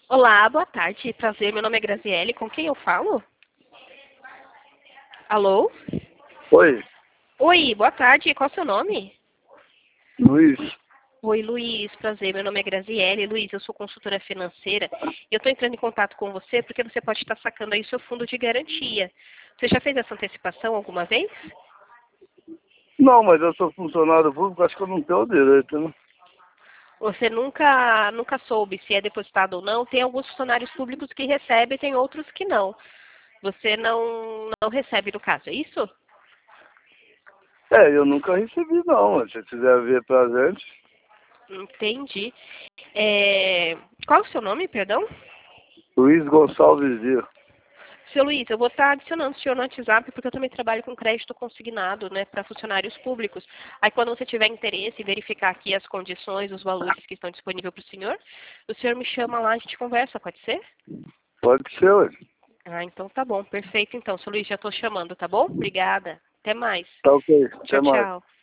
Olá, boa tarde. Prazer, meu nome é Graziele. Com quem eu falo? Alô? Oi, Oi, boa tarde. Qual é o seu nome? Luiz. Oi, Luiz. Prazer, meu nome é Graziele. Luiz, eu sou consultora financeira e eu estou entrando em contato com você porque você pode estar sacando aí seu fundo de garantia. Você já fez essa antecipação alguma vez? Não, mas eu sou funcionário público, acho que eu não tenho o direito, né? Você nunca soube se é depositado ou não? Tem alguns funcionários públicos que recebem, tem outros que não. Você não recebe no caso, é isso? Eu nunca recebi não, mas se quiser ver pra gente. Entendi. Qual é o seu nome, perdão? Luiz Gonçalves Dias. Seu Luiz, eu vou estar adicionando o senhor no WhatsApp porque eu também trabalho com crédito consignado, né, para funcionários públicos. Aí quando você tiver interesse em verificar aqui as condições, os valores que estão disponíveis para o senhor me chama lá, a gente conversa, pode ser? Pode ser, ué. Ah, então tá bom, perfeito então. Seu Luiz, já estou chamando, tá bom? Obrigada. Até mais. Tá ok, Tchau, até mais. tchau.